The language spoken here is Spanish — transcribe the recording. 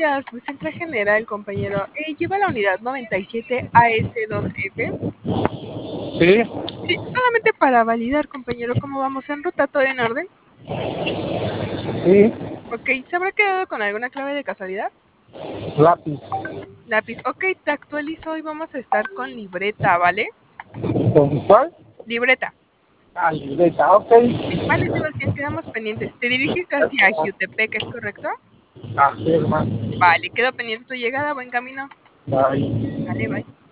días. Me centra general, compañero. ¿Lleva la unidad 97 AS2F? Sí, Sí, solamente para validar, compañero, cómo vamos en ruta, todo en orden. sí, Ok, ¿se habrá quedado con alguna clave de casualidad? lápiz. Lápiz. Ok, te actualizo y vamos a estar con libreta, ¿vale? ¿Con cuál? Libreta. Ah, libreta, ok. Vale, Sebastián, quedamos pendientes. Te diriges hacia Jutepec, ¿es correcto? Así, hermano. Vale, quedo pendiente de tu llegada. Buen camino. Bye. Vale, bye.